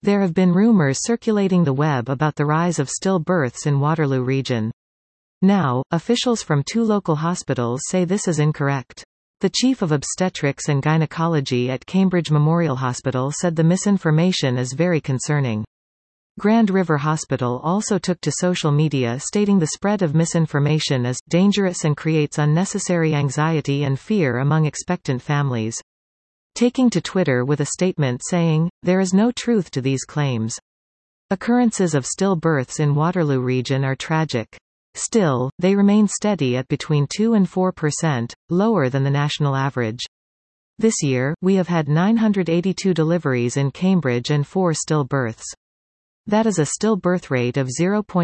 There have been rumors circulating the web about the rise of stillbirths in Waterloo region. Now, officials from 2 local hospitals say this is incorrect. The chief of obstetrics and gynecology at Cambridge Memorial Hospital said the misinformation is very concerning. Grand River Hospital also took to social media stating the spread of misinformation is dangerous and creates unnecessary anxiety and fear among expectant families. Taking to Twitter with a statement saying, "There is no truth to these claims. Occurrences of stillbirths in Waterloo region are tragic. Still, they remain steady at between 2 and 4%, lower than the national average. This year, we have had 982 deliveries in Cambridge and 4 stillbirths. That is a stillbirth rate of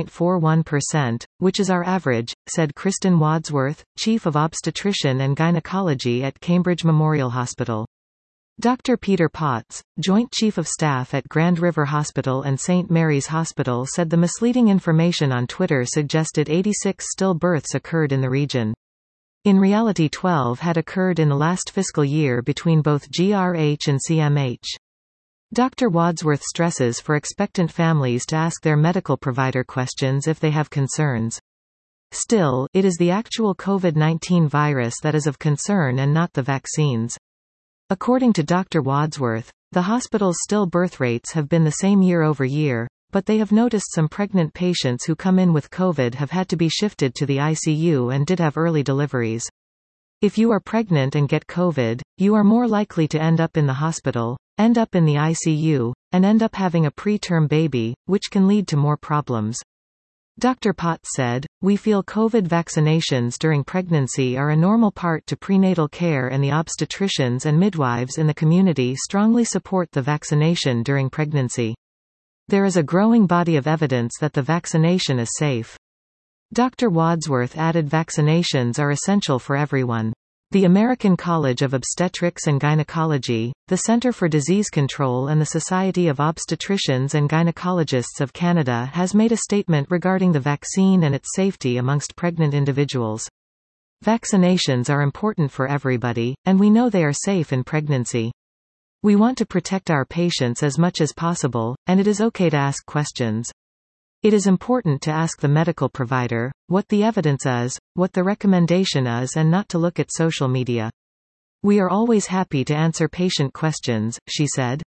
0.41%, which is our average," said Kristen Wadsworth, Chief of Obstetrician and Gynecology at Cambridge Memorial Hospital. Dr. Peter Potts, Joint Chief of Staff at Grand River Hospital and St. Mary's Hospital said the misleading information on Twitter suggested 86 stillbirths occurred in the region. In reality 12 had occurred in the last fiscal year between both GRH and CMH. Dr. Wadsworth stresses for expectant families to ask their medical provider questions if they have concerns. Still, it is the actual COVID-19 virus that is of concern and not the vaccines. According to Dr. Wadsworth, the hospital's stillbirth rates have been the same year over year, but they have noticed some pregnant patients who come in with COVID have had to be shifted to the ICU and did have early deliveries. If you are pregnant and get COVID, you are more likely to end up in the hospital, end up in the ICU, and end up having a preterm baby, which can lead to more problems. Dr. Potts said, "We feel COVID vaccinations during pregnancy are a normal part to prenatal care and the obstetricians and midwives in the community strongly support the vaccination during pregnancy. There is a growing body of evidence that the vaccination is safe." Dr. Wadsworth added vaccinations are essential for everyone. The American College of Obstetrics and Gynecology, the Centre for Disease Control and the Society of Obstetricians and Gynecologists of Canada has made a statement regarding the vaccine and its safety amongst pregnant individuals. "Vaccinations are important for everybody, and we know they are safe in pregnancy. We want to protect our patients as much as possible, and it is okay to ask questions. It is important to ask the medical provider what the evidence is, what the recommendation is, and not to look at social media. We are always happy to answer patient questions," she said.